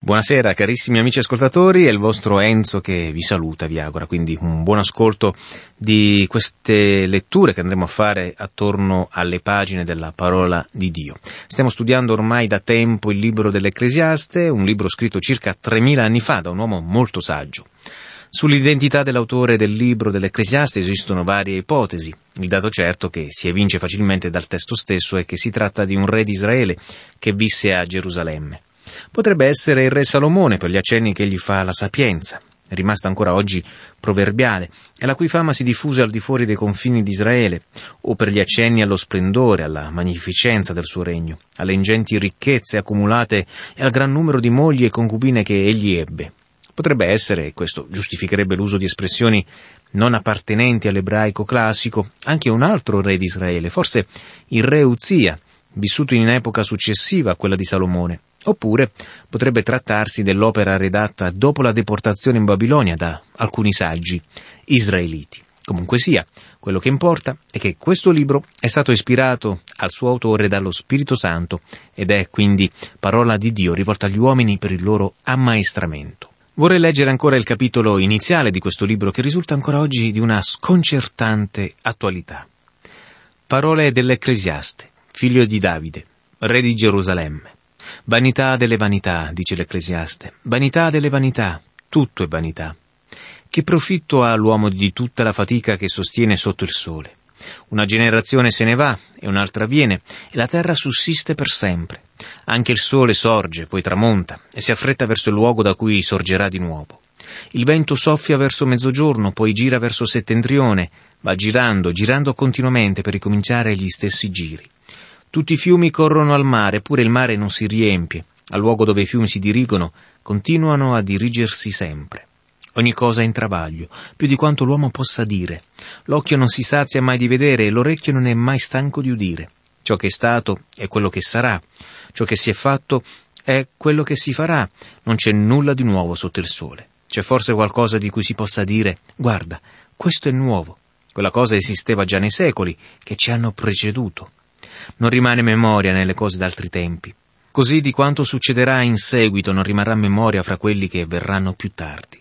Buonasera carissimi amici ascoltatori, è il vostro Enzo che vi saluta, vi augura quindi un buon ascolto di queste letture che andremo a fare attorno alle pagine della parola di Dio. Stiamo studiando ormai da tempo il libro dell'Ecclesiaste, un libro scritto circa 3000 anni fa da un uomo molto saggio. Sull'identità dell'autore del libro dell'Ecclesiaste esistono varie ipotesi. Il dato certo che si evince facilmente dal testo stesso è che si tratta di un re di Israele che visse a Gerusalemme. Potrebbe essere il re Salomone per gli accenni che egli fa alla sapienza, rimasta ancora oggi proverbiale, e la cui fama si diffuse al di fuori dei confini di Israele, o per gli accenni allo splendore, alla magnificenza del suo regno, alle ingenti ricchezze accumulate e al gran numero di mogli e concubine che egli ebbe. Potrebbe essere, e questo giustificherebbe l'uso di espressioni non appartenenti all'ebraico classico, anche un altro re di Israele, forse il re Uzia, vissuto in epoca successiva a quella di Salomone. Oppure potrebbe trattarsi dell'opera redatta dopo la deportazione in Babilonia da alcuni saggi israeliti. Comunque sia, quello che importa è che questo libro è stato ispirato al suo autore dallo Spirito Santo ed è quindi parola di Dio rivolta agli uomini per il loro ammaestramento. Vorrei leggere ancora il capitolo iniziale di questo libro che risulta ancora oggi di una sconcertante attualità. Parole dell'Ecclesiaste, figlio di Davide, re di Gerusalemme. Vanità delle vanità, dice l'Ecclesiaste, vanità delle vanità, tutto è vanità. Che profitto ha l'uomo di tutta la fatica che sostiene sotto il sole? Una generazione se ne va e un'altra viene e la terra sussiste per sempre. Anche il sole sorge, poi tramonta e si affretta verso il luogo da cui sorgerà di nuovo. Il vento soffia verso mezzogiorno, poi gira verso settentrione, va girando continuamente per ricominciare gli stessi giri. Tutti i fiumi corrono al mare, eppure il mare non si riempie. Al luogo dove i fiumi si dirigono, continuano a dirigersi sempre. Ogni cosa è in travaglio, più di quanto l'uomo possa dire. L'occhio non si sazia mai di vedere e l'orecchio non è mai stanco di udire. Ciò che è stato è quello che sarà. Ciò che si è fatto è quello che si farà. Non c'è nulla di nuovo sotto il sole. C'è forse qualcosa di cui si possa dire: guarda, questo è nuovo. Quella cosa esisteva già nei secoli che ci hanno preceduto. Non rimane memoria nelle cose d'altri tempi. Così di quanto succederà in seguito non rimarrà memoria fra quelli che verranno più tardi.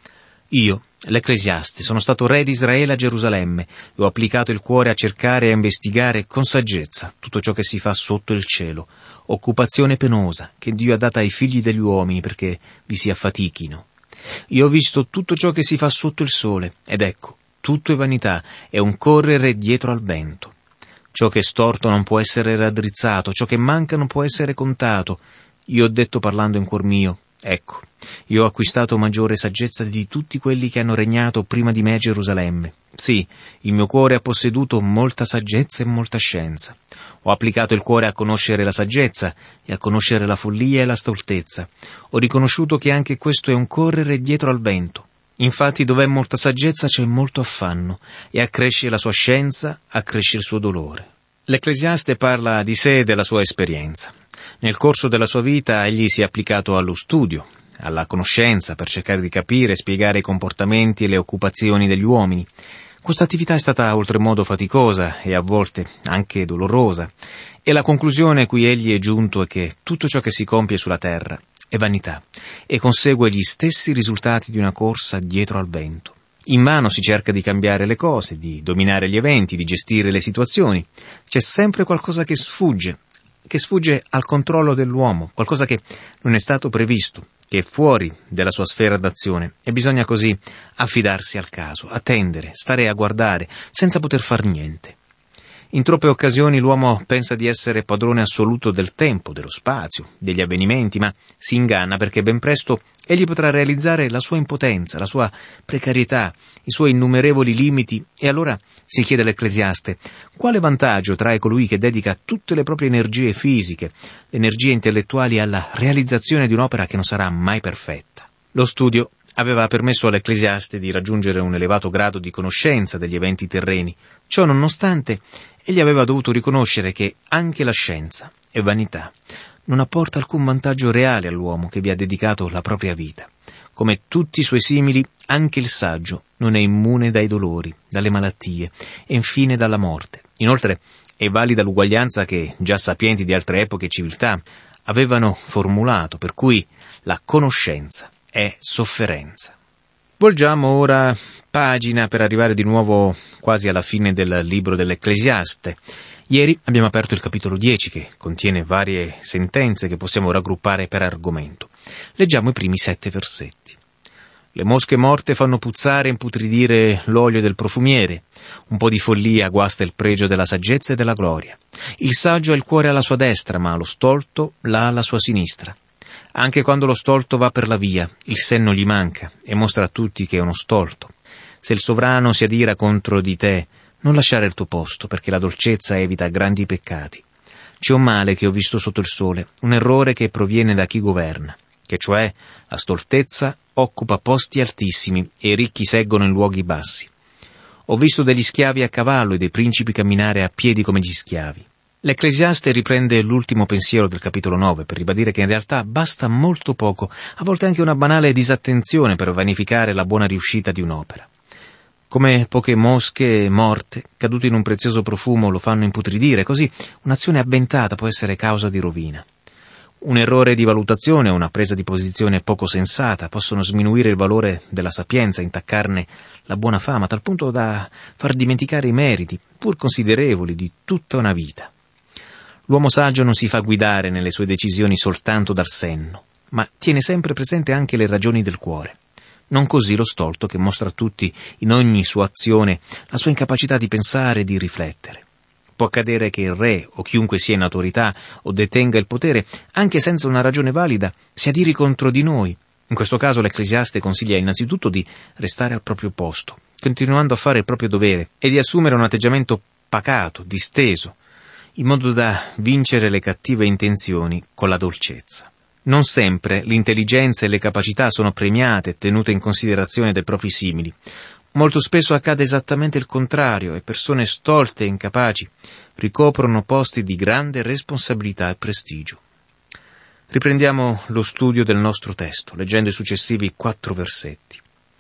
Io, l'Ecclesiaste, sono stato re di Israele a Gerusalemme e ho applicato il cuore a cercare e a investigare con saggezza tutto ciò che si fa sotto il cielo, occupazione penosa che Dio ha data ai figli degli uomini perché vi si affatichino. Io ho visto tutto ciò che si fa sotto il sole ed ecco, tutto è vanità, è un correre dietro al vento. Ciò che è storto non può essere raddrizzato, ciò che manca non può essere contato. Io ho detto parlando in cuor mio, ecco, io ho acquistato maggiore saggezza di tutti quelli che hanno regnato prima di me a Gerusalemme. Sì, il mio cuore ha posseduto molta saggezza e molta scienza. Ho applicato il cuore a conoscere la saggezza e a conoscere la follia e la stoltezza. Ho riconosciuto che anche questo è un correre dietro al vento. Infatti dov'è molta saggezza c'è molto affanno, e accresce la sua scienza, accresce il suo dolore. L'Ecclesiaste parla di sé e della sua esperienza. Nel corso della sua vita egli si è applicato allo studio, alla conoscenza, per cercare di capire e spiegare i comportamenti e le occupazioni degli uomini. Questa attività è stata oltremodo faticosa e a volte anche dolorosa, e la conclusione a cui egli è giunto è che tutto ciò che si compie sulla terra è vanità e consegue gli stessi risultati di una corsa dietro al vento. Invano si cerca di cambiare le cose, di dominare gli eventi, di gestire le situazioni. C'è sempre qualcosa che sfugge al controllo dell'uomo, qualcosa che non è stato previsto, che è fuori della sua sfera d'azione, e bisogna così affidarsi al caso, attendere, stare a guardare, senza poter far niente. In troppe occasioni l'uomo pensa di essere padrone assoluto del tempo, dello spazio, degli avvenimenti, ma si inganna perché ben presto egli potrà realizzare la sua impotenza, la sua precarietà, i suoi innumerevoli limiti, e allora si chiede all'Ecclesiaste: quale vantaggio trae colui che dedica tutte le proprie energie fisiche, le energie intellettuali alla realizzazione di un'opera che non sarà mai perfetta? Lo studio aveva permesso all'Ecclesiaste di raggiungere un elevato grado di conoscenza degli eventi terreni. Ciò nonostante, egli aveva dovuto riconoscere che anche la scienza è vanità. Non apporta alcun vantaggio reale all'uomo che vi ha dedicato la propria vita. Come tutti i suoi simili, anche il saggio non è immune dai dolori, dalle malattie e infine dalla morte. Inoltre è valida l'uguaglianza che già sapienti di altre epoche e civiltà avevano formulato, per cui la conoscenza è sofferenza. Volgiamo ora pagina per arrivare di nuovo quasi alla fine del libro dell'Ecclesiaste. Ieri abbiamo aperto il capitolo 10 che contiene varie sentenze che possiamo raggruppare per argomento. Leggiamo i primi 7 versetti. Le mosche morte fanno puzzare e imputridire l'olio del profumiere. Un po' di follia guasta il pregio della saggezza e della gloria. Il saggio ha il cuore alla sua destra, ma lo stolto l'ha alla sua sinistra. Anche quando lo stolto va per la via, il senno gli manca e mostra a tutti che è uno stolto. Se il sovrano si adira contro di te, non lasciare il tuo posto, perché la dolcezza evita grandi peccati. C'è un male che ho visto sotto il sole, un errore che proviene da chi governa, che cioè la stoltezza occupa posti altissimi e i ricchi seggono in luoghi bassi. Ho visto degli schiavi a cavallo e dei principi camminare a piedi come gli schiavi. L'Ecclesiaste riprende l'ultimo pensiero del capitolo 9 per ribadire che in realtà basta molto poco, a volte anche una banale disattenzione per vanificare la buona riuscita di un'opera. Come poche mosche morte, cadute in un prezioso profumo, lo fanno imputridire, così un'azione avventata può essere causa di rovina. Un errore di valutazione o una presa di posizione poco sensata possono sminuire il valore della sapienza, intaccarne la buona fama, a tal punto da far dimenticare i meriti, pur considerevoli, di tutta una vita. L'uomo saggio non si fa guidare nelle sue decisioni soltanto dal senno, ma tiene sempre presente anche le ragioni del cuore. Non così lo stolto che mostra a tutti, in ogni sua azione, la sua incapacità di pensare e di riflettere. Può accadere che il re o chiunque sia in autorità o detenga il potere, anche senza una ragione valida, si adiri contro di noi. In questo caso l'Ecclesiaste consiglia innanzitutto di restare al proprio posto, continuando a fare il proprio dovere e di assumere un atteggiamento pacato, disteso, in modo da vincere le cattive intenzioni con la dolcezza. Non sempre l'intelligenza e le capacità sono premiate e tenute in considerazione dai propri simili. Molto spesso accade esattamente il contrario e persone stolte e incapaci ricoprono posti di grande responsabilità e prestigio. Riprendiamo lo studio del nostro testo, leggendo i successivi 4 versetti.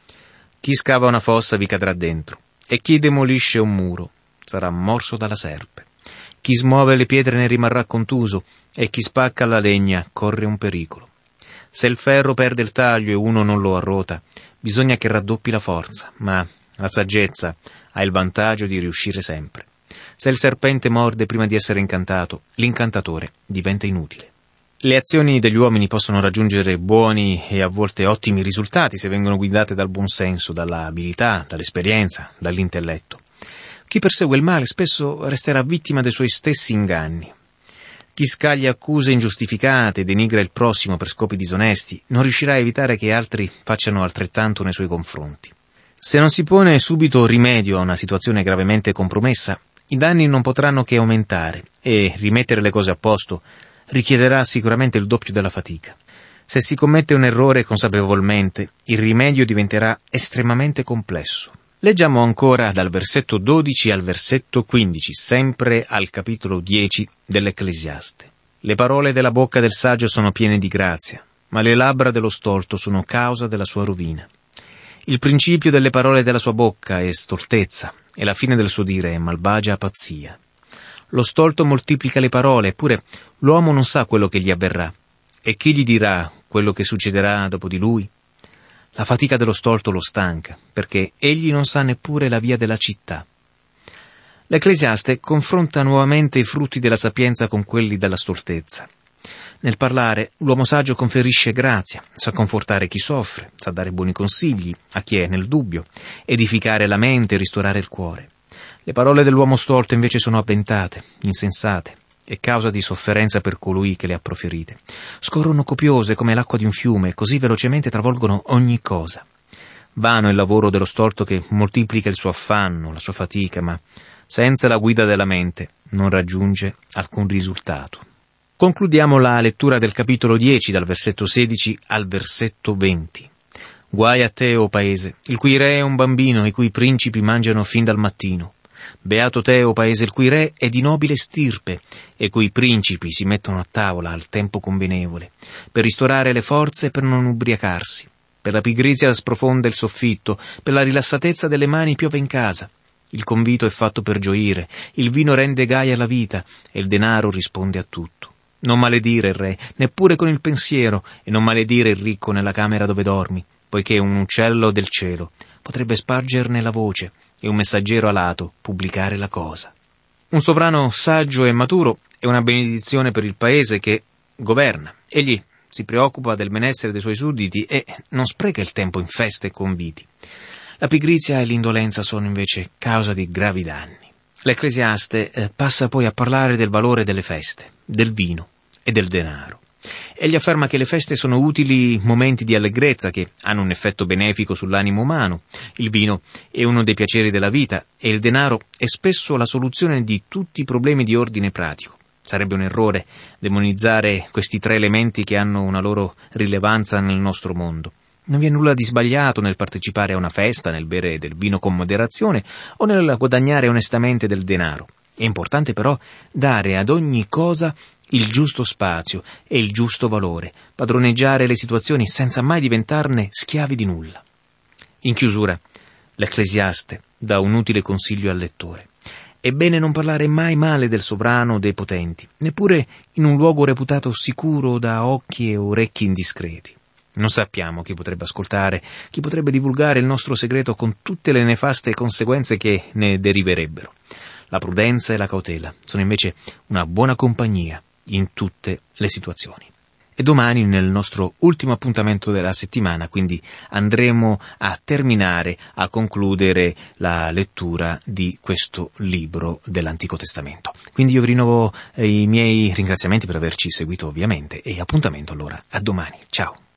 Chi scava una fossa vi cadrà dentro, e chi demolisce un muro sarà morso dalla serpe. Chi smuove le pietre ne rimarrà contuso, e chi spacca la legna corre un pericolo. Se il ferro perde il taglio e uno non lo arrota, bisogna che raddoppi la forza, ma la saggezza ha il vantaggio di riuscire sempre. Se il serpente morde prima di essere incantato, l'incantatore diventa inutile. Le azioni degli uomini possono raggiungere buoni e a volte ottimi risultati se vengono guidate dal buon senso, dall'abilità, dall'esperienza, dall'intelletto. Chi persegue il male spesso resterà vittima dei suoi stessi inganni. Chi scaglia accuse ingiustificate e denigra il prossimo per scopi disonesti non riuscirà a evitare che altri facciano altrettanto nei suoi confronti. Se non si pone subito rimedio a una situazione gravemente compromessa, i danni non potranno che aumentare e rimettere le cose a posto richiederà sicuramente il doppio della fatica. Se si commette un errore consapevolmente, il rimedio diventerà estremamente complesso. Leggiamo ancora dal versetto 12 al versetto 15, sempre al capitolo 10 dell'Ecclesiaste. Le parole della bocca del saggio sono piene di grazia, ma le labbra dello stolto sono causa della sua rovina. Il principio delle parole della sua bocca è stoltezza, e la fine del suo dire è malvagia pazzia. Lo stolto moltiplica le parole, eppure l'uomo non sa quello che gli avverrà. E chi gli dirà quello che succederà dopo di lui? La fatica dello stolto lo stanca, perché egli non sa neppure la via della città. L'Ecclesiaste confronta nuovamente i frutti della sapienza con quelli della stoltezza. Nel parlare, l'uomo saggio conferisce grazia, sa confortare chi soffre, sa dare buoni consigli a chi è nel dubbio, edificare la mente e ristorare il cuore. Le parole dell'uomo stolto invece sono avventate, insensate, e causa di sofferenza per colui che le ha proferite. Scorrono copiose come l'acqua di un fiume e così velocemente travolgono ogni cosa. Vano il lavoro dello stolto che moltiplica il suo affanno, la sua fatica, ma senza la guida della mente non raggiunge alcun risultato. Concludiamo la lettura del capitolo 10 dal versetto 16 al versetto 20. Guai a te, o paese, il cui re è un bambino, i cui principi mangiano fin dal mattino. Beato te, o paese, il cui re è di nobile stirpe, e cui principi si mettono a tavola al tempo convenevole, per ristorare le forze e per non ubriacarsi. Per la pigrizia sprofonda il soffitto, per la rilassatezza delle mani piove in casa. Il convito è fatto per gioire, il vino rende gaia la vita, e il denaro risponde a tutto. Non maledire il re, neppure con il pensiero, e non maledire il ricco nella camera dove dormi, poiché un uccello del cielo potrebbe spargerne la voce e un messaggero alato pubblicare la cosa. Un sovrano saggio e maturo è una benedizione per il paese che governa. Egli si preoccupa del benessere dei suoi sudditi e non spreca il tempo in feste e conviti. La pigrizia e l'indolenza sono invece causa di gravi danni. L'Ecclesiaste passa poi a parlare del valore delle feste, del vino e del denaro. Egli afferma che le feste sono utili momenti di allegrezza che hanno un effetto benefico sull'animo umano. Il vino è uno dei piaceri della vita e il denaro è spesso la soluzione di tutti i problemi di ordine pratico. Sarebbe un errore demonizzare questi tre elementi che hanno una loro rilevanza nel nostro mondo. Non vi è nulla di sbagliato nel partecipare a una festa, nel bere del vino con moderazione o nel guadagnare onestamente del denaro. È importante però dare ad ogni cosa il giusto spazio e il giusto valore, padroneggiare le situazioni senza mai diventarne schiavi di nulla. In chiusura, l'Ecclesiaste dà un utile consiglio al lettore. È bene non parlare mai male del sovrano o dei potenti, neppure in un luogo reputato sicuro da occhi e orecchi indiscreti. Non sappiamo chi potrebbe ascoltare, chi potrebbe divulgare il nostro segreto con tutte le nefaste conseguenze che ne deriverebbero. La prudenza e la cautela sono invece una buona compagnia in tutte le situazioni. E domani, nel nostro ultimo appuntamento della settimana, quindi andremo a concludere la lettura di questo libro dell'Antico Testamento. Quindi io vi rinnovo i miei ringraziamenti per averci seguito ovviamente e appuntamento allora a domani. Ciao!